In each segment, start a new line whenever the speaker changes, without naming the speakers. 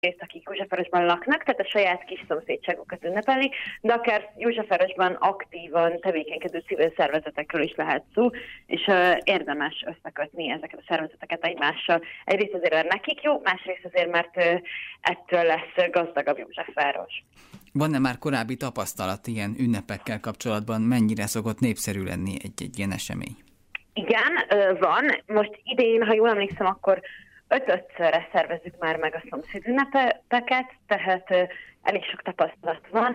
részt, akik Józsefvárosban laknak, tehát a saját kis szomszédságokat ünnepelni, de akár Józsefvárosban aktívan tevékenykedő civil szervezetekről is lehet szó, és érdemes összekötni ezeket a szervezeteket egymással. Egyrészt azért, mert nekik jó, másrészt azért, mert ettől lesz gazdagabb Józsefváros.
Van-e már korábbi tapasztalat ilyen ünnepekkel kapcsolatban? Mennyire szokott népszerű lenni egy ilyen esemény?
Igen, van. Most idén, ha jól emlékszem, akkor 5-szörre szervezzük már meg a szomszédünnepeket, tehát elég sok tapasztalat van.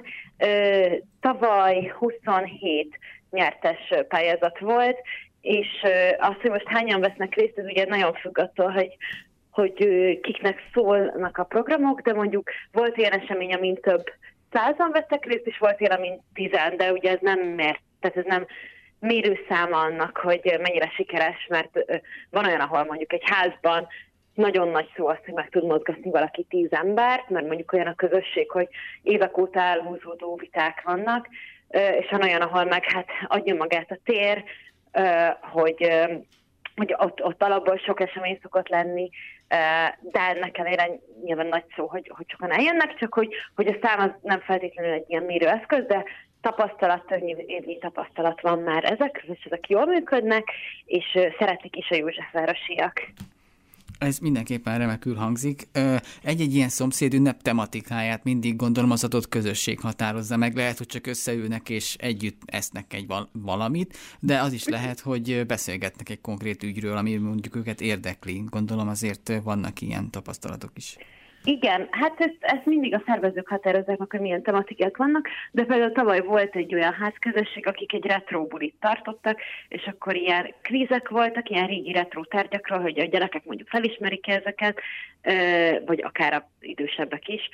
Tavaly 27 nyertes pályázat volt, és az, hogy most hányan vesznek részt, ez ugye nagyon függ attól, hogy kiknek szólnak a programok, de mondjuk volt ilyen esemény, amin több 100-an vettek részt, és volt ilyen, amin 10, de ugye ez nem tehát ez nem mérőszáma annak, hogy mennyire sikeres, mert van olyan, ahol mondjuk egy házban nagyon nagy szó az, hogy meg tud mozgatni valaki 10 embert, mert mondjuk olyan a közösség, hogy évek óta elhúzódó viták vannak, és van olyan, ahol meg hát adja magát a tér, hogy ott alapból sok esemény szokott lenni, de ennek ellenére nyilván nagy szó, hogy sokan eljönnek, csak hogy a szám az nem feltétlenül egy ilyen mérőeszköz, de többnyilványi tapasztalat van már ezekről, és ezek jól működnek, és szeretik is a józsefvárosiak.
Ez mindenképpen remekül hangzik. Egy-egy ilyen szomszédünnep tematikáját mindig gondolom az adott közösség határozza meg. Lehet, hogy csak összeülnek és együtt esznek egy valamit, de az is lehet, hogy beszélgetnek egy konkrét ügyről, ami mondjuk őket érdekli. Gondolom azért vannak ilyen tapasztalatok is.
Igen, hát ezt mindig a szervezők határozzák meg, hogy milyen tematikák vannak, de például tavaly volt egy olyan házközösség, akik egy retro bulit tartottak, és akkor ilyen kvízek voltak, ilyen régi retro tárgyakról, hogy a gyerekek mondjuk felismerik ezeket, vagy akár az idősebbek is,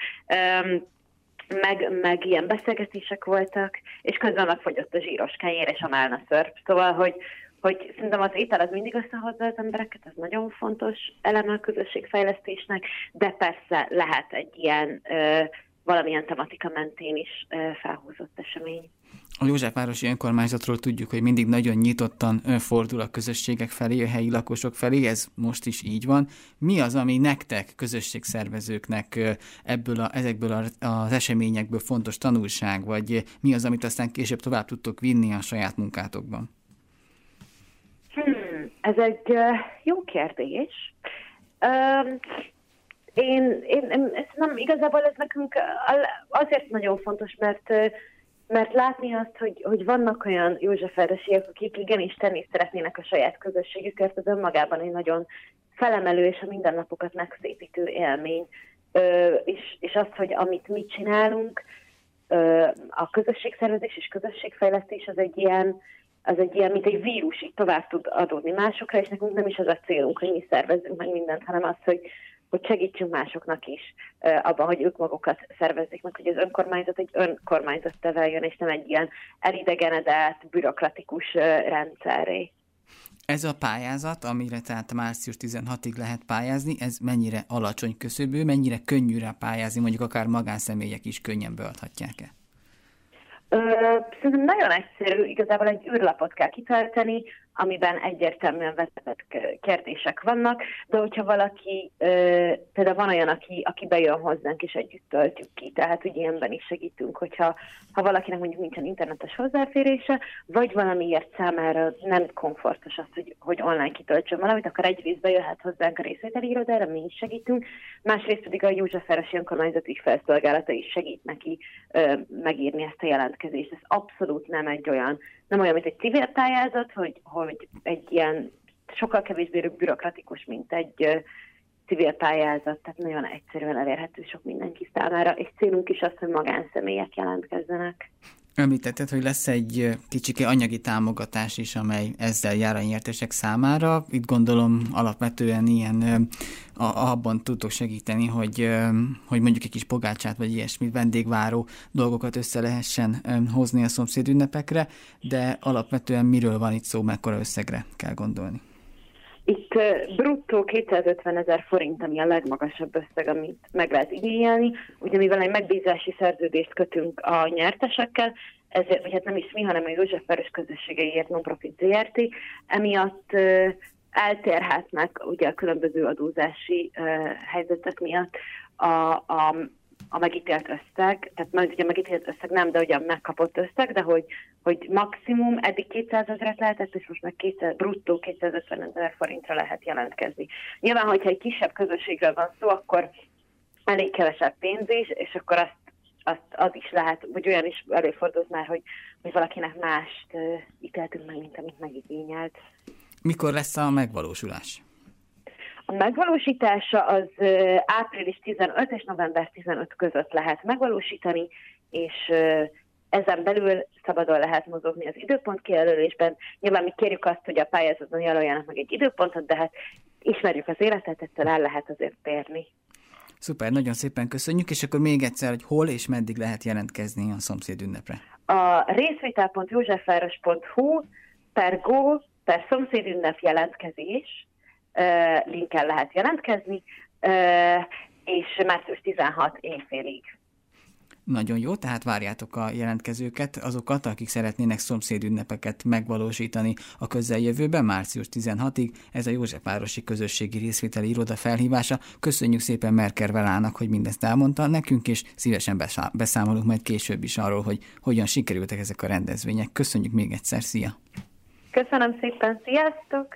meg ilyen beszélgetések voltak, és közben megfogyott a zsíros kenyér és a málna szörp. Szóval, hogy szerintem az étel az mindig összehozza az embereket, ez nagyon fontos eleme a közösségfejlesztésnek, de persze lehet egy ilyen valamilyen tematika mentén is felhúzott esemény.
A Józsefvárosi Önkormányzatról tudjuk, hogy mindig nagyon nyitottan fordul a közösségek felé, a helyi lakosok felé, ez most is így van. Mi az, ami nektek, közösségszervezőknek ezekből az eseményekből fontos tanulság, vagy mi az, amit aztán később tovább tudtok vinni a saját munkátokban?
Ez egy jó kérdés. Én nem, igazából ez nekünk azért nagyon fontos, mert látni azt, hogy vannak olyan józsefvárosiak, akik igenis tenni szeretnének a saját közösségükért, az önmagában egy nagyon felemelő és a mindennapokat megszépítő élmény. És azt, hogy amit mi csinálunk, a közösségszervezés és közösségfejlesztés az egy ilyen, mint egy vírus, így tovább tud adódni másokra, és nekünk nem is az a célunk, hogy mi szervezzünk meg mindent, hanem az, hogy segítsünk másoknak is abban, hogy ők magukat szervezzék meg, hogy az önkormányzat egy önkormányzat váljon, és nem egy ilyen elidegenedett, bürokratikus rendszerré.
Ez a pályázat, amire tehát március 16-ig lehet pályázni, ez mennyire alacsony küszöbű, mennyire könnyű rá pályázni, mondjuk akár magánszemélyek is könnyen beadhatják-e?
Szerintem nagyon egyszerű, igazából egy űrlapot kell kitölteni, amiben egyértelműen vezetett kérdések vannak, de hogyha valaki, például van olyan, aki bejön hozzánk, és együtt töltjük ki, tehát úgy ilyenben is segítünk, hogyha valakinek mondjuk nincsen internetes hozzáférése, vagy valamiért számára nem komfortos az, hogy online kitöltsön valamit, akkor egyrészt bejöhet hozzánk a részvételi irodára, mi is segítünk, másrészt pedig a Józsefvárosi Önkormányzat ügyfelszolgálata is segít neki megírni ezt a jelentkezést. Ez abszolút nem olyan, mint egy civil pályázat, hogy egy ilyen sokkal kevésbé bürokratikus, mint egy civil pályázat, tehát nagyon egyszerűen elérhető sok mindenki számára, és célunk is az, hogy magánszemélyek jelentkezzenek.
Említetted, hogy lesz egy kicsike anyagi támogatás is, amely ezzel jár a nyertesek számára. Itt gondolom alapvetően ilyen abban tudtok segíteni, hogy mondjuk egy kis pogácsát vagy ilyesmi vendégváró dolgokat össze lehessen hozni a szomszédünnepekre, de alapvetően miről van itt szó, mekkora összegre kell gondolni?
Itt bruttó 250 000 forint, ami a legmagasabb összeg, amit meg lehet igényelni. Ugye mivel egy megbízási szerződést kötünk a nyertesekkel, ezért, vagy hát nem is mi, hanem a Józsefváros Közösségeiért Non-Profit ZRT, emiatt eltérhetnek ugye a különböző adózási helyzetek miatt a megítélt összeg, tehát majd ugye a megítélt összeg nem, de ugye a megkapott összeg, de hogy maximum eddig 200 000-et lehetett, és most meg bruttó 250 000 forintra lehet jelentkezni. Nyilván, hogyha egy kisebb közösségről van szó, akkor elég kevesebb pénz is, és akkor az is lehet, vagy olyan is előfordult már, hogy valakinek mást ítéltünk meg, mint amit megigényelt.
Mikor lesz a megvalósulás?
A megvalósítása az április 15 és november 15 között lehet megvalósítani, és ezen belül szabadon lehet mozogni az időpont kijelölésben. Nyilván mi kérjük azt, hogy a pályázaton jelöljenek meg egy időpontot, de hát ismerjük az életet, ettől el lehet azért térni.
Szuper, nagyon szépen köszönjük, és akkor még egyszer, hogy hol és meddig lehet jelentkezni a szomszédünnepre?
A részvétel.józsefváros.hu/go/szomszédünnep jelentkezés linkkel lehet jelentkezni, és március 16 éjfélig.
Nagyon jó, tehát várjátok a jelentkezőket, azokat, akik szeretnének szomszédünnepeket megvalósítani a közeljövőben, március 16-ig. Ez a Józsefvárosi Közösségi Részvételi Iroda felhívása. Köszönjük szépen Merker Velának, hogy mindezt elmondta nekünk, és szívesen beszámolunk majd később is arról, hogy hogyan sikerültek ezek a rendezvények. Köszönjük még egyszer, szia!
Köszönöm szépen, sziasztok!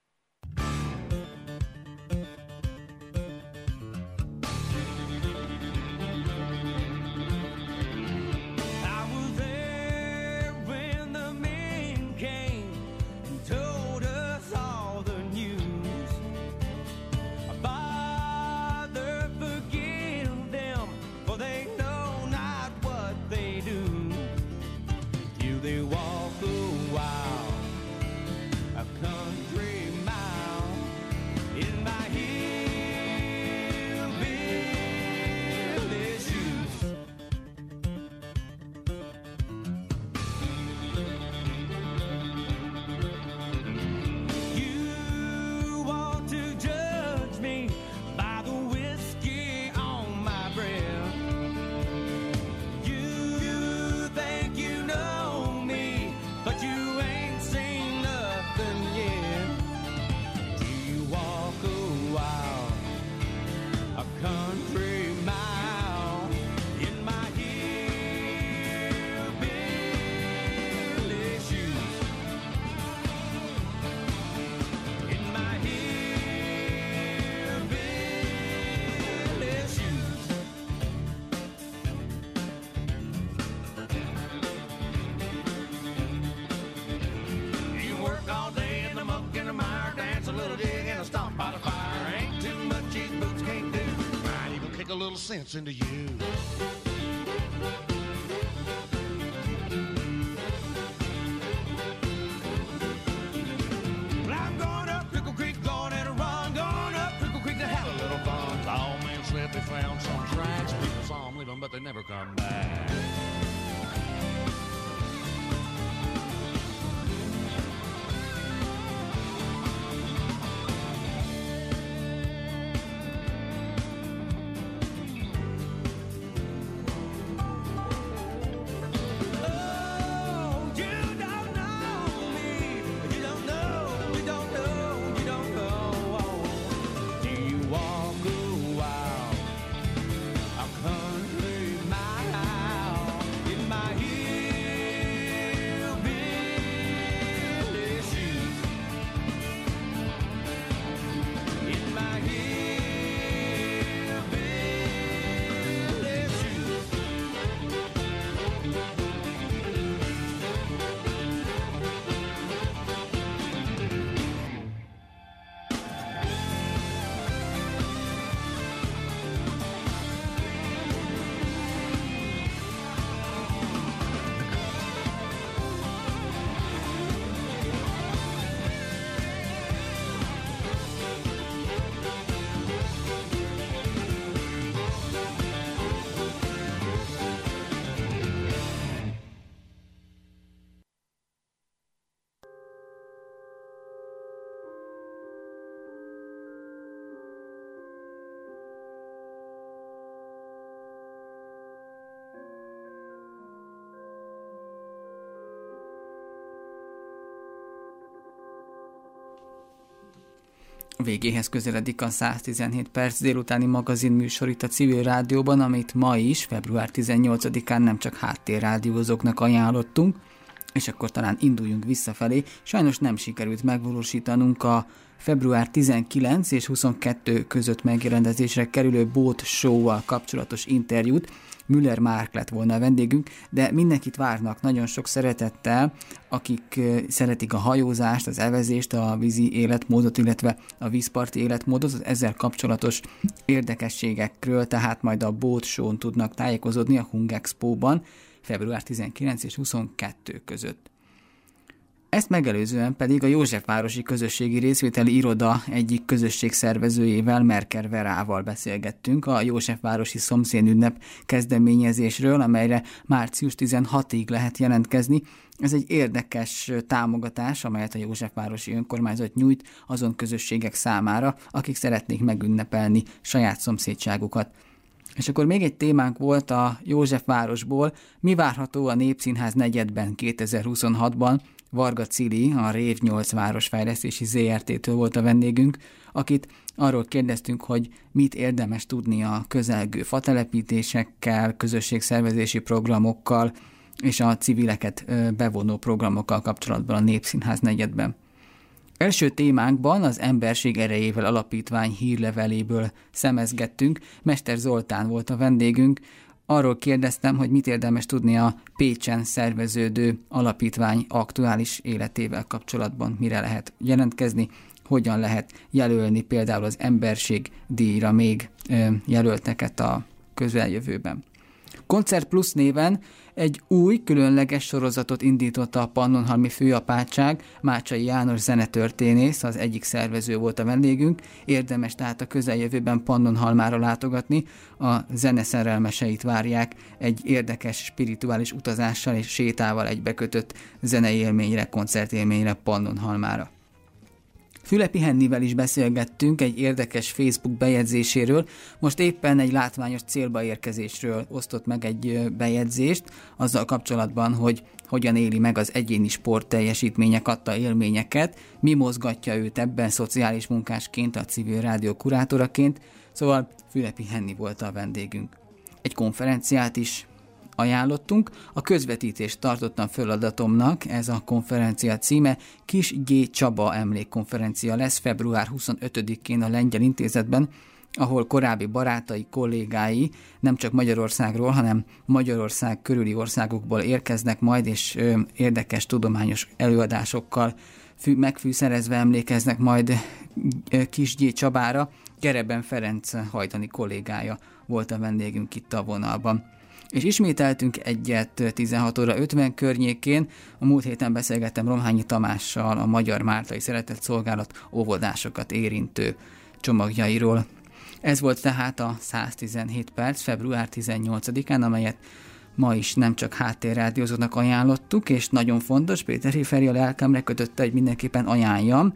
A little sense into you. Well, I'm going up Pickle Creek, going at a run, going up Pickle Creek to have a little fun. All men said they found some tracks, people saw them leaving, but they never come back.
Végéhez közeledik a 117 perc délutáni magazinműsor itt a Civil Rádióban, amit ma is, február 18-án nem csak háttérrádiózóknak ajánlottunk, és akkor talán induljunk visszafelé. Sajnos nem sikerült megvalósítanunk a február 19 és 22 között megrendezésre kerülő Boat Show-val kapcsolatos interjút. Müller Márk lett volna a vendégünk, de mindenkit várnak nagyon sok szeretettel, akik szeretik a hajózást, az evezést, a vízi életmódot, illetve a vízparti életmódot, az ezzel kapcsolatos érdekességekről, tehát majd a Boat Show-n tudnak tájékozódni a Hung Expo-ban február 19 és 22 között. Ezt megelőzően pedig a Józsefvárosi Közösségi Részvételi Iroda egyik közösségszervezőjével, Merker Verával beszélgettünk a Józsefvárosi Szomszédünnep kezdeményezésről, amelyre március 16-ig lehet jelentkezni. Ez egy érdekes támogatás, amelyet a Józsefvárosi Önkormányzat nyújt azon közösségek számára, akik szeretnék megünnepelni saját szomszédságukat. És akkor még egy témánk volt a Józsefvárosból, mi várható a Népszínház negyedben 2026-ban. Varga Cili, a Rév 8 városfejlesztési ZRT-től volt a vendégünk, akit arról kérdeztünk, hogy mit érdemes tudni a közelgő fatelepítésekkel, közösségszervezési programokkal és a civileket bevonó programokkal kapcsolatban a Népszínház negyedben. Első témánkban az Emberség Erejével Alapítvány hírleveléből szemezgettünk, Mester Zoltán volt a vendégünk. Arról kérdeztem, hogy mit érdemes tudni a Pécsen szerveződő alapítvány aktuális életével kapcsolatban, mire lehet jelentkezni, hogyan lehet jelölni például az Emberség díjra még jelölteket a közeljövőben. Koncert Plus néven egy új, különleges sorozatot indított a Pannonhalmi Főapátság, Mácsai János zenetörténész, az egyik szervező volt a vendégünk. Érdemes tehát a közeljövőben Pannonhalmára látogatni, a zene szerelmeseit várják egy érdekes spirituális utazással és sétával egybekötött zeneélményre, koncertélményre Pannonhalmára. Fülepi Hennivel is beszélgettünk egy érdekes Facebook bejegyzéséről, most éppen egy látványos célba érkezésről osztott meg egy bejegyzést, azzal kapcsolatban, hogy hogyan éli meg az egyéni sportteljesítmények adta élményeket, mi mozgatja őt ebben szociális munkásként, a Civil Rádió kurátoraként, szóval Fülepi Henni volt a vendégünk. Egy konferenciát is ajánlottunk, a közvetítést tartottam feladatomnak, ez a konferencia címe, Kis G. Csaba emlékkonferencia lesz február 25-én a Lengyel Intézetben, ahol korábbi barátai, kollégái nem csak Magyarországról, hanem Magyarország körüli országokból érkeznek majd, és érdekes tudományos előadásokkal megfűszerezve emlékeznek majd Kis G. Csabára. Gereben Ferenc hajdani kollégája volt a vendégünk itt a vonalban. És ismételtünk egyet 16 óra 50 környékén. A múlt héten beszélgettem Romhányi Tamással a Magyar Máltai Szeretett Szolgálat óvodásokat érintő csomagjairól. Ez volt tehát a 117 perc február 18-án, amelyet ma is nem csak háttérrádiózóknak ajánlottuk, és nagyon fontos, Péter Feri a lelkemre kötötte, hogy mindenképpen ajánljam.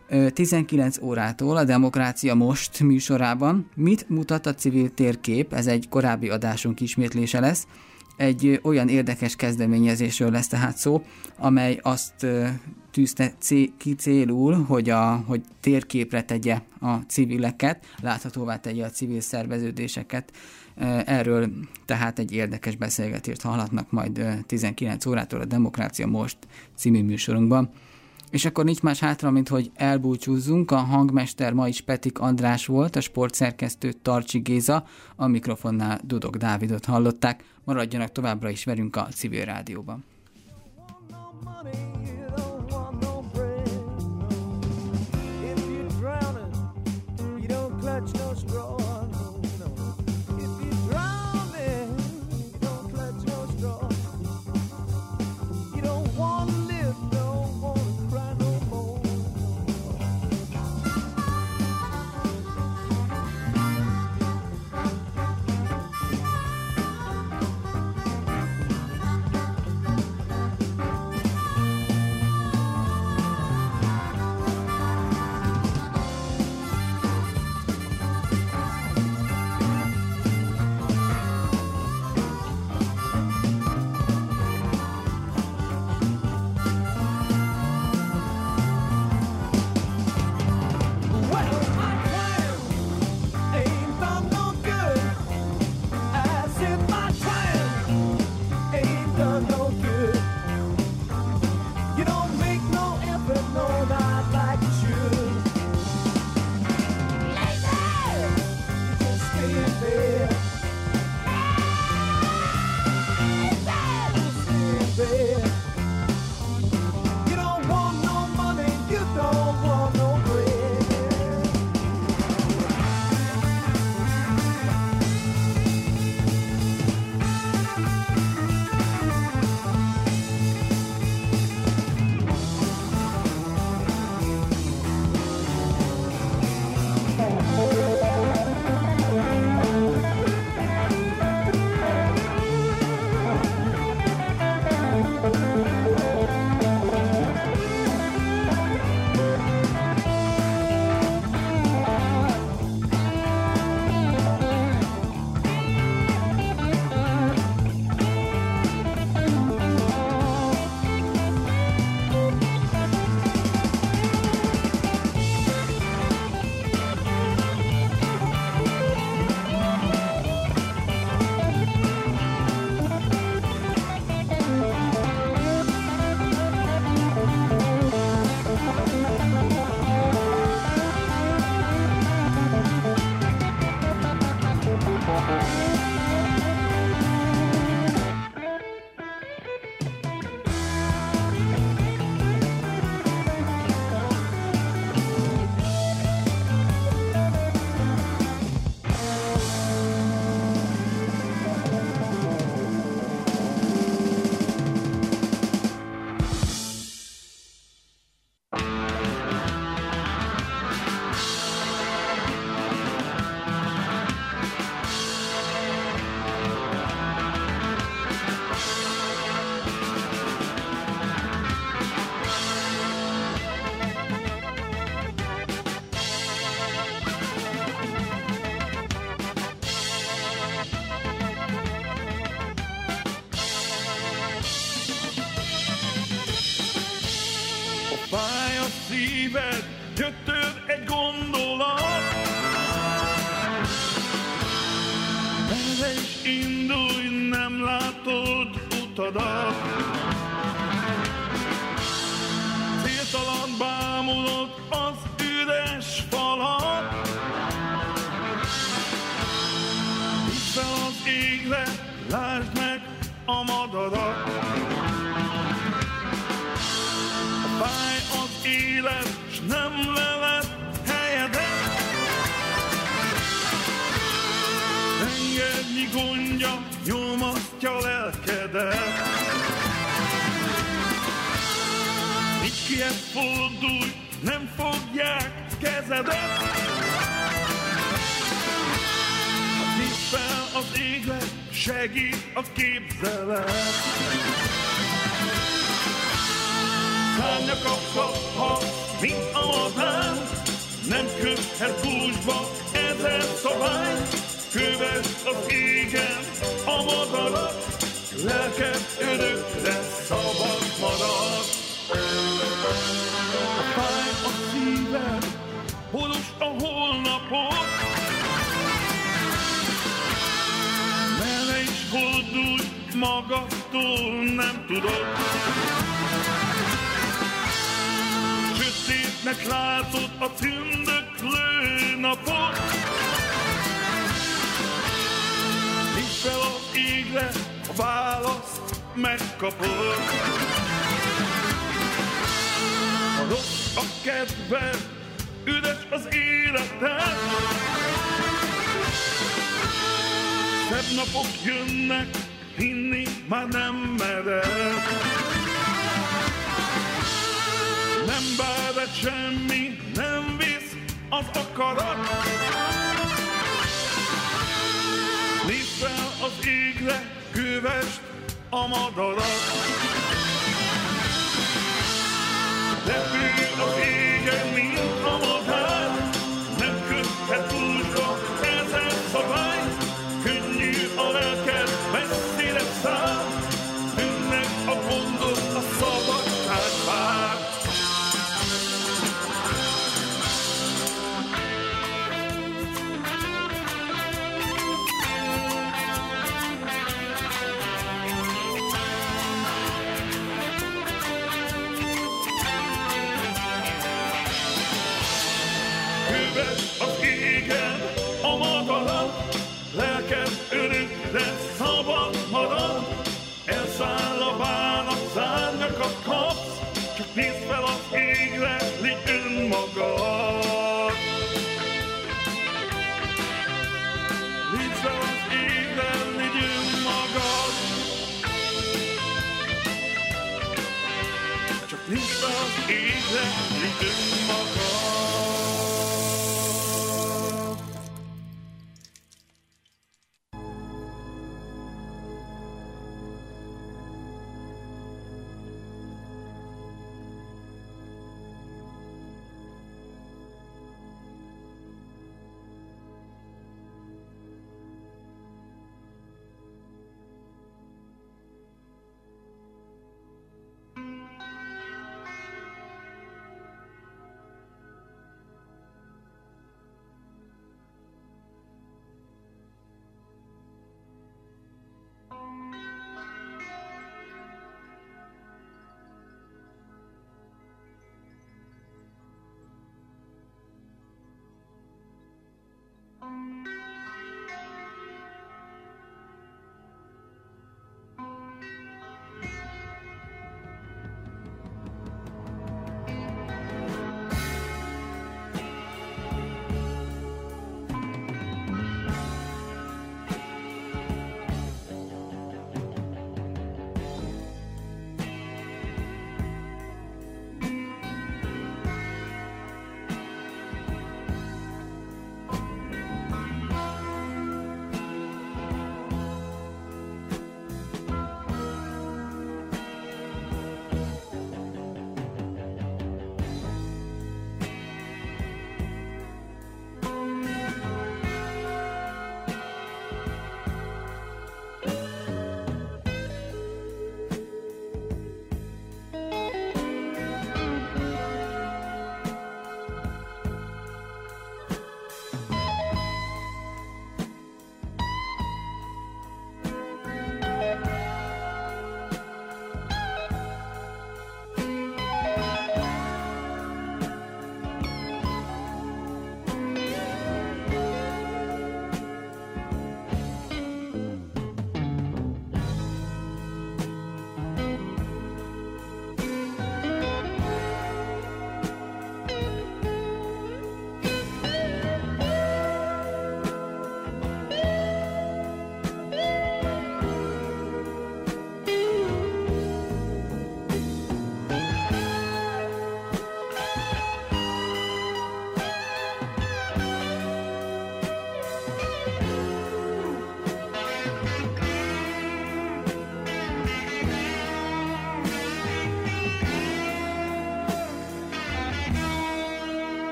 19 órától a Demokrácia Most műsorában Mit mutat a civil térkép? Ez egy korábbi adásunk ismétlése lesz. Egy olyan érdekes kezdeményezésről lesz tehát szó, amely azt tűzte ki célul, hogy térképre tegye a civileket, láthatóvá tegye a civil szerveződéseket. Erről tehát egy érdekes beszélgetést hallhatnak majd 19 órától a Demokrácia Most című műsorunkban. És akkor nincs más hátra, mint hogy elbúcsúzzunk. A hangmester ma is Petik András volt, a sportszerkesztő Tarcsi Géza, a mikrofonnál Dudok Dávidot hallották. Maradjanak továbbra is velünk a Civil Rádióban.
szíved, jött tőled egy gondolat. Merre is indulj, nem látod utadat. Céltalan bámulod az üres falat. Hidd fel az égre, lásd meg a madarat. Fáj az élet, s nem leled helyedet. Engednyi gondja nyomasztja lelkedet. Így kihez fordulj, nem fogják kezedet. Nyisd fel az égre, segít a képzelet. Szárnyakat kaphat, mint a madár, nem köthet búzsba ezer szabály. Kövesd az égen a madarat, lelked örökre szabad marad. Fáj a szíved, boros a holnapot. Merre is fordulj, magadtól nem tudod. Sötétnek látod a tündöklő napot. Nyisd fel az égre, a választ megkapod. A rossz a kedved, üres az életed. Szebb napok jönnek, hinni már nem mered. Nem bárad semmi, nem visz az akarat. Nézd fel az égre, kövesd a madarat. Repül az égen, mint a madár, nem köthet búzsba ezer szabály. Könnyű a lelked, messzire száll, bűnnek a gondot, a szabadság vár. Kövesd az égen a madarat, lelked örökre szabad marad. Elszáll a bánat, szárnyakat kapsz, csak nézd fel az égre, légy önmagad. Nézd fel az égre, légy önmagad. Csak nézd fel az égre, légy önmagad.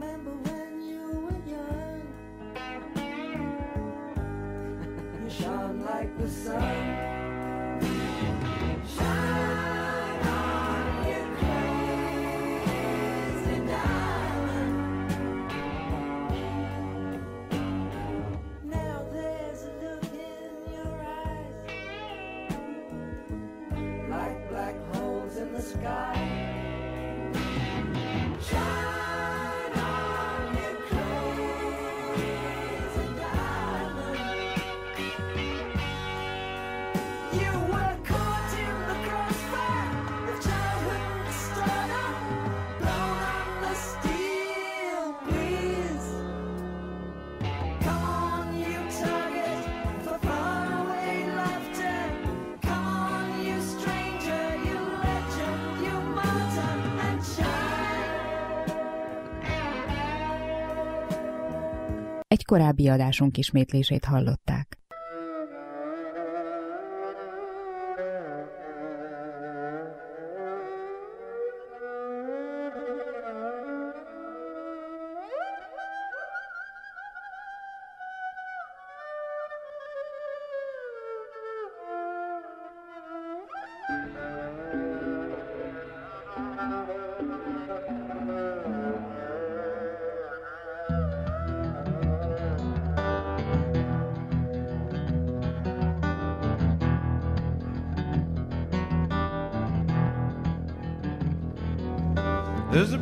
remember when you were young. You shone like the sun. Shine on, you crazy diamond. Now there's a look in your eyes, like black holes in the sky. Shine on, you crazy diamond. You were caught in the crossfire of childhood stardom, blown on the steel breeze. Come on, you target for faraway laughter. Come on, you stranger, you legend, you martyr, and shine.
Egy korábbi adásunk ismétlését hallották.
There's a